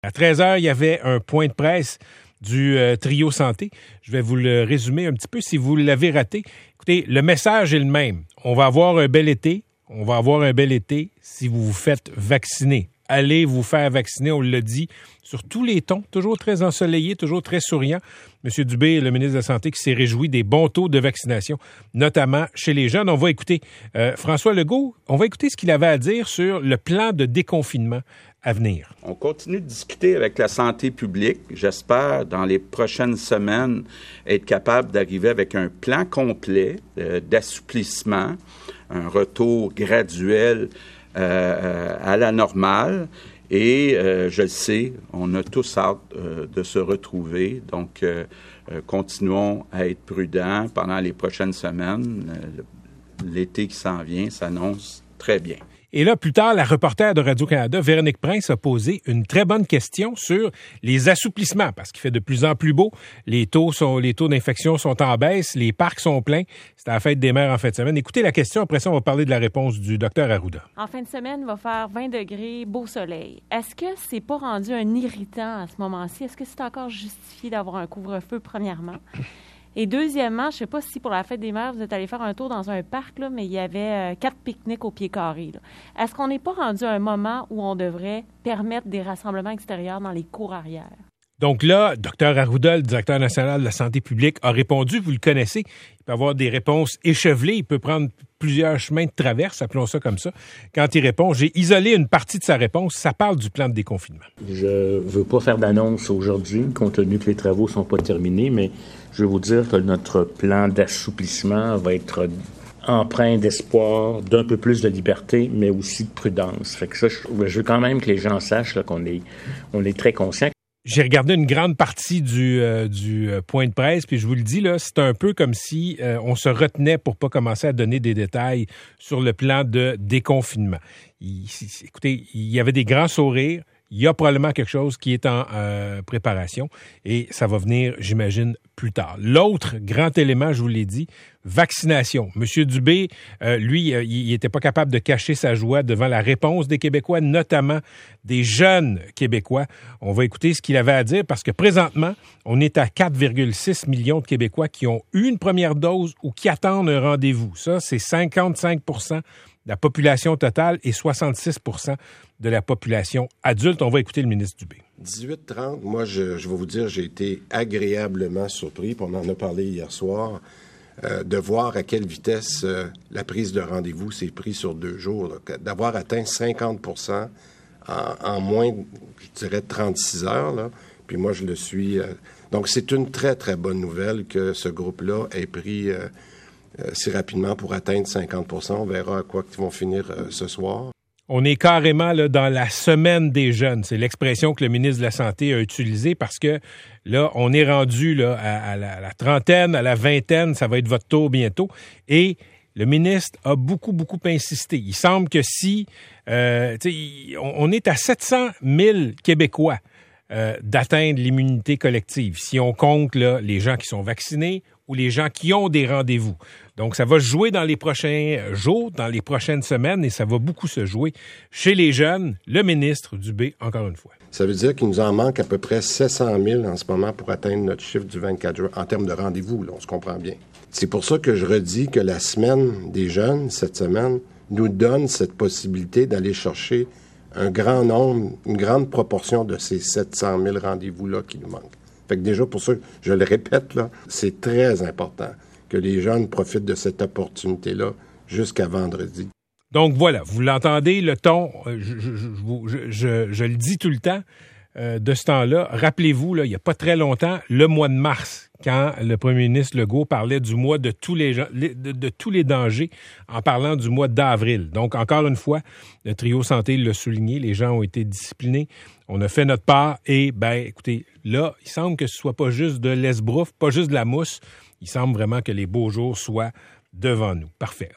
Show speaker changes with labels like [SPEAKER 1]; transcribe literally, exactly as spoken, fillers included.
[SPEAKER 1] À treize heures, il y avait un point de presse du euh, trio santé. Je vais vous le résumer un petit peu si vous l'avez raté. Écoutez, le message est le même. On va avoir un bel été. On va avoir un bel été si vous vous faites vacciner. Allez vous faire vacciner, on l'a dit, sur tous les tons, toujours très ensoleillé, toujours très souriant. M. Dubé, le ministre de la Santé, qui s'est réjoui des bons taux de vaccination, notamment chez les jeunes. On va écouter euh, François Legault, on va écouter ce qu'il avait à dire sur le plan de déconfinement à venir.
[SPEAKER 2] On continue de discuter avec la santé publique. J'espère, dans les prochaines semaines, être capable d'arriver avec un plan complet euh, d'assouplissement, un retour graduel euh, à la normale. Et euh, je le sais, on a tous hâte euh, de se retrouver. Donc, euh, euh, continuons à être prudents pendant les prochaines semaines. Euh, l'été qui s'en vient s'annonce très bien.
[SPEAKER 1] Et là, plus tard, la reporter de Radio-Canada, Véronique Prince, a posé une très bonne question sur les assouplissements, parce qu'il fait de plus en plus beau. Les taux sont, les taux d'infection sont en baisse, les parcs sont pleins. C'était la fête des mères en fin de semaine. Écoutez la question, après ça, on va parler de la réponse du docteur Arruda.
[SPEAKER 3] En fin de semaine, il va faire vingt degrés, beau soleil. Est-ce que c'est pas rendu un irritant à ce moment-ci? Est-ce que c'est encore justifié d'avoir un couvre-feu, premièrement? Et deuxièmement, je ne sais pas si pour la fête des mères, vous êtes allé faire un tour dans un parc, là, mais il y avait euh, quatre pique-niques au pied carré. Là. Est-ce qu'on n'est pas rendu à un moment où on devrait permettre des rassemblements extérieurs dans les cours arrière?
[SPEAKER 1] Donc là, docteur Arruda, le directeur national de la santé publique, a répondu, vous le connaissez, il peut avoir des réponses échevelées, il peut prendre plusieurs chemins de traverse, appelons ça comme ça. Quand il répond, j'ai isolé une partie de sa réponse, ça parle du plan de déconfinement.
[SPEAKER 4] Je veux pas faire d'annonce aujourd'hui, compte tenu que les travaux sont pas terminés, mais je veux vous dire que notre plan d'assouplissement va être empreint d'espoir, d'un peu plus de liberté, mais aussi de prudence. Fait que ça, je, je veux quand même que les gens sachent là, qu'on est, on est très conscients.
[SPEAKER 1] J'ai regardé une grande partie du, euh, du euh, point de presse, puis je vous le dis, là, c'est un peu comme si euh, on se retenait pour pas commencer à donner des détails sur le plan de déconfinement. Il, écoutez, il y avait des grands sourires. Il y a probablement quelque chose qui est en euh, préparation et ça va venir, j'imagine, plus tard. L'autre grand élément, je vous l'ai dit, vaccination. Monsieur Dubé, euh, lui, euh, il n'était pas capable de cacher sa joie devant la réponse des Québécois, notamment des jeunes Québécois. On va écouter ce qu'il avait à dire parce que présentement, on est à quatre virgule six millions de Québécois qui ont eu une première dose ou qui attendent un rendez-vous. Ça, c'est cinquante-cinq pour cent de la population totale et soixante-six pour cent de la population adulte. On va écouter le ministre Dubé.
[SPEAKER 5] dix-huit trente, moi, je, je vais vous dire, j'ai été agréablement surpris, puis on en a parlé hier soir, euh, de voir à quelle vitesse euh, la prise de rendez-vous s'est prise sur deux jours. Là, d'avoir atteint cinquante pour cent en, en moins, je dirais, trente-six heures. Là, puis moi, je le suis. Euh, donc, c'est une très, très bonne nouvelle que ce groupe-là ait pris euh, euh, si rapidement pour atteindre cinquante pour cent. On verra à quoi ils vont finir euh, ce soir.
[SPEAKER 1] On est carrément là, dans la semaine des jeunes. C'est l'expression que le ministre de la Santé a utilisée parce que là, on est rendu là, à, à, la, à la trentaine, à la vingtaine, ça va être votre tour bientôt. Et le ministre a beaucoup, beaucoup insisté. Il semble que si euh, on, on est à sept cent mille Québécois euh, d'atteindre l'immunité collective, si on compte là, les gens qui sont vaccinés ou les gens qui ont des rendez-vous. Donc, ça va se jouer dans les prochains jours, dans les prochaines semaines, et ça va beaucoup se jouer chez les jeunes. Le ministre Dubé, encore une fois.
[SPEAKER 5] Ça veut dire qu'il nous en manque à peu près sept cent mille en ce moment pour atteindre notre chiffre du vingt-quatre juin, en termes de rendez-vous, là, on se comprend bien. C'est pour ça que je redis que la semaine des jeunes, cette semaine, nous donne cette possibilité d'aller chercher un grand nombre, une grande proportion de ces sept cent mille rendez-vous-là qui nous manquent. Fait que déjà, pour ça, je le répète, là, c'est très important que les jeunes profitent de cette opportunité-là jusqu'à vendredi.
[SPEAKER 1] Donc voilà, vous l'entendez, le ton, je, je, je, je, je le dis tout le temps, euh, de ce temps-là. Rappelez-vous, là, il n'y a pas très longtemps, le mois de mars, quand le premier ministre Legault parlait du mois de tous les, de, de tous les dangers en parlant du mois d'avril. Donc, encore une fois, le trio santé l'a souligné, les gens ont été disciplinés, on a fait notre part et, ben, écoutez, là, il semble que ce soit pas juste de l'esbrouffe, pas juste de la mousse, il semble vraiment que les beaux jours soient devant nous. Parfait.